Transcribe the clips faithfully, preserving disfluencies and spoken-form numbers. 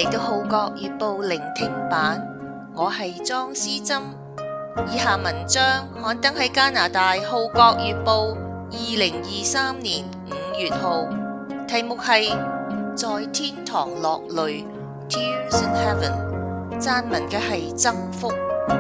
嚟到《號角月報》聆聽版，我係莊思珍。以下文章刊登喺加拿大《號角月報》二零二三年五月號，題目係在天堂落淚 Tears in Heaven， 撰文嘅係曾福。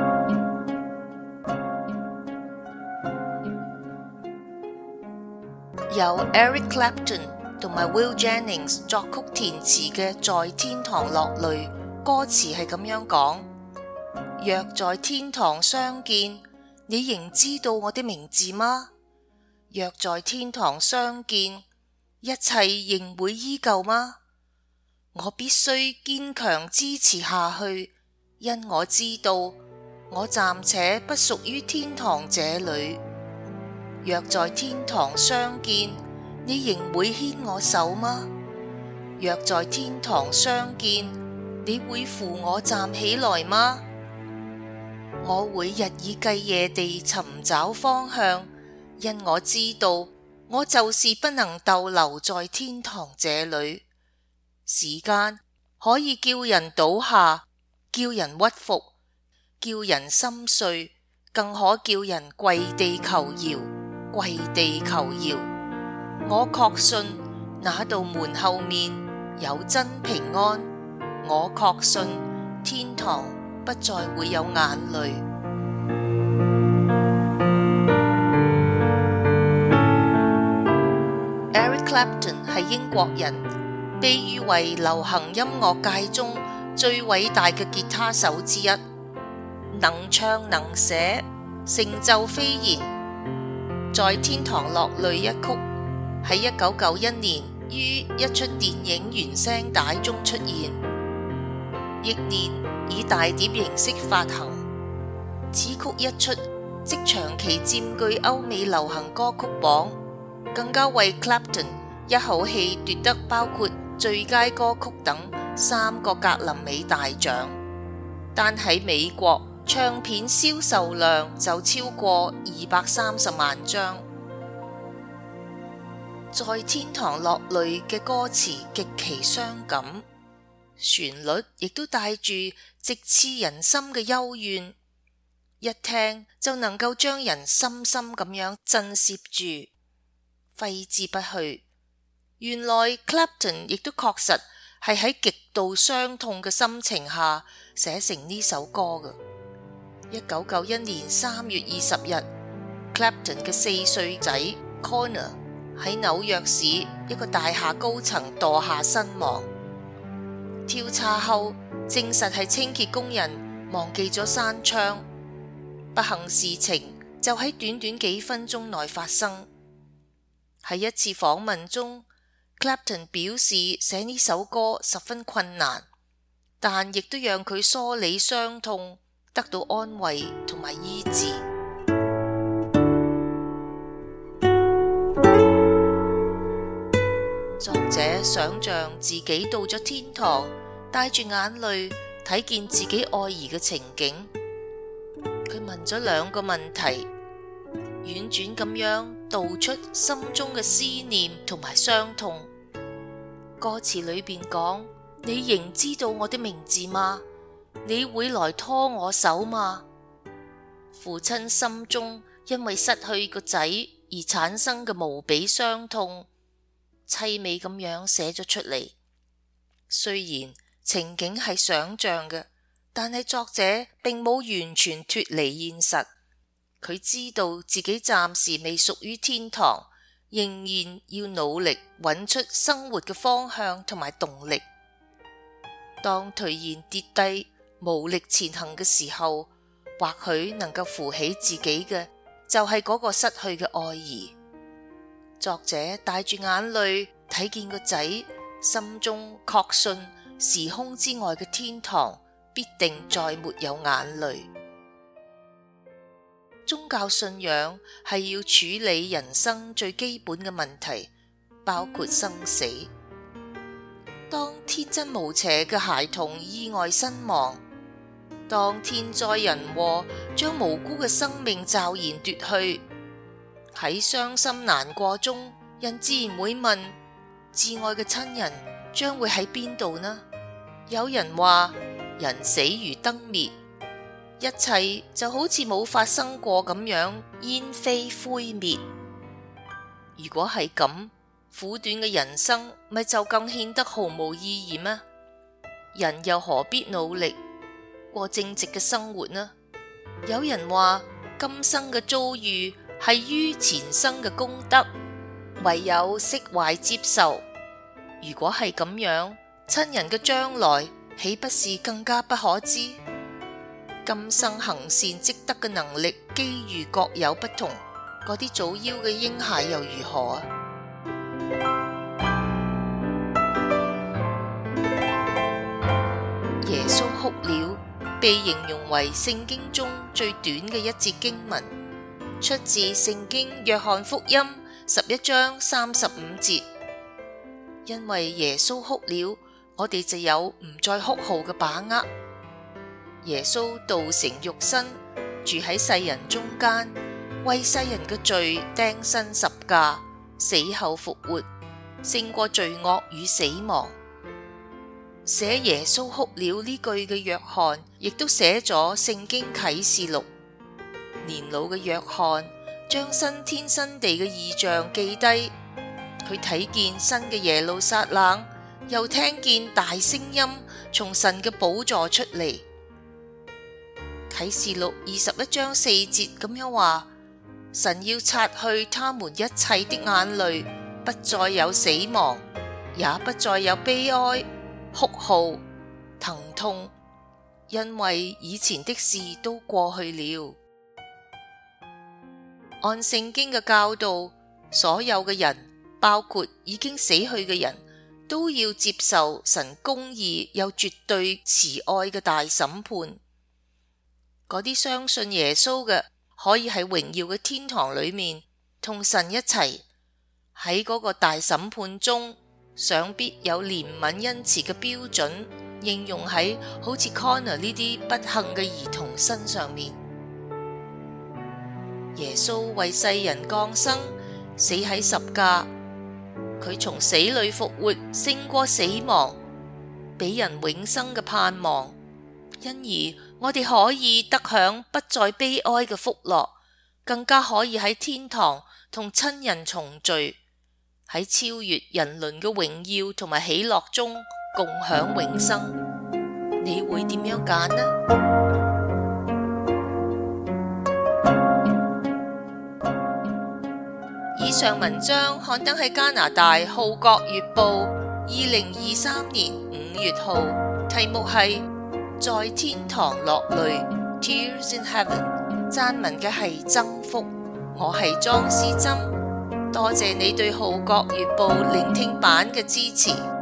由 Eric Clapton 同埋 Will Jennings 作曲填詞嘅《在天堂落淚》，歌詞係咁樣講：若在天堂相見，你仍知道我的名字嗎？若在天堂相見，一切仍會依舊嗎？我必須堅強支持下去，因我知道我暫且不屬於天堂這裏。若在天堂相見，你仍會牽我手嗎？若在天堂相見，你會扶我站起來嗎？我會日以繼夜地尋找方向，因我知道我就是不能逗留在天堂這裏。時間可以叫人倒下，叫人屈服，叫人心碎，更可叫人跪地求饒。跪地求饒，我確信那道門後面有真平安，我確信天堂不再會有眼淚。Eric Clapton 係英國人，被譽為流行音樂界中最偉大嘅吉他手之一，能唱能寫，成就斐然。在天堂落淚一曲喺一九九一年於一出電影原聲帶中出現，翌年以大碟形式發行。此曲一出即長期佔據歐美流行歌曲榜，更加為 Clapton 一口氣奪得包括最佳歌曲等三個格林美大獎。但喺美國唱片銷售量就超過二百三十萬張。在天堂落淚嘅歌詞極其傷感，旋律亦都帶住直刺人心嘅幽怨，一聽就能夠將人深深咁樣震懾住，揮之不去。原來 Clapton 亦都確實係喺極度傷痛嘅心情下寫成呢首歌嘅。一九九一年三月二十日 Clapton 嘅四歲仔 Connor 喺紐約市一個大廈高層墮下身亡。調查後證實係清潔工人忘記咗閂窗，不幸事情就喺短短幾分鐘內發生。喺一次訪問中， Clapton 表示寫呢首歌十分困難，但亦都讓佢梳理傷痛，得到安慰同埋醫治。作者想象自己到咗天堂，帶住眼淚睇見自己愛兒嘅情景。佢問咗兩個問題，婉轉咁樣道出心中嘅思念同埋傷痛。歌詞裏邊講：你仍知道我的名字嗎？你會來拖我手嗎？父親心中因為失去個仔而產生嘅無比傷痛，淒美咁樣寫咗出嚟。雖然情景係想象嘅，但係作者並冇完全脫離現實。佢知道自己暫時未屬於天堂，仍然要努力揾出生活嘅方向同埋動力。當頹然跌低無力前行嘅時候，或許能夠扶起自己嘅就係嗰個失去嘅愛兒。作者帶住眼淚睇見個仔，心中確信時空之外嘅天堂必定再沒有眼淚。宗教信仰係要處理人生最基本嘅問題，包括生死。當天真無邪嘅孩童意外身亡，當天災人禍將無辜嘅生命驟然奪去，喺傷心難過中，人自然會問：至愛嘅親人將會喺邊度呢？ 有人話人死如燈滅，一切就好似冇發生過咁樣，煙飛灰滅。如果係咁，苦短嘅人生咪就更顯得毫無意義咩？人又何必努力過正直嘅生活呢？有人話今生嘅遭遇係於前生嘅功德，唯有釋懷接受。如果係咁樣，親人嘅將來豈不是更加不可知？今生行善積德嘅能力機遇各有不同，嗰啲早夭嘅嬰孩又如何啊？耶穌哭了，被形容為聖經中最短嘅一節經文，出自聖經約翰福音十一章三十五節。因為耶穌哭了，我哋就有唔再哭號嘅把握。耶穌道成肉身，住喺世人中間，為世人嘅罪釘身十架，死後復活，勝過罪惡與死亡。寫耶穌哭了呢句嘅約翰，亦都寫咗聖經啟示錄。年老嘅約翰將新天新地嘅異象記低，佢睇見新嘅耶路撒冷，又聽見大聲音從神嘅寶座出嚟。啟示錄二十一章四節咁樣話，神要擦去他們一切的眼淚，不再有死亡，也不再有悲哀、哭號、疼痛，因為以前的事都過去了。按聖經嘅教導，所有嘅人，包括已經死去嘅人，都要接受神公義又絕對慈愛嘅大審判。嗰啲相信耶穌嘅，可以喺榮耀嘅天堂裏面同神一齊，喺嗰個大審判中，想必有憐憫恩慈嘅標準應用喺好似 Connor 呢啲不幸嘅兒童身上面。耶穌為世人降生，死喺十架，佢從死裏復活，勝過死亡，俾人永生嘅盼望。因而我哋可以得享不再悲哀嘅福樂，更加可以喺天堂同親人重聚，喺超越人倫嘅榮耀同埋喜樂中共享永生。你會點樣揀呢？以上文章刊登喺加拿大《號角月報》二零二三年五月號，題目係在天堂落淚 Tears in Heaven， 撰文嘅係曾福，我係莊思珍，多謝你對《號角月報》聆聽版嘅支持。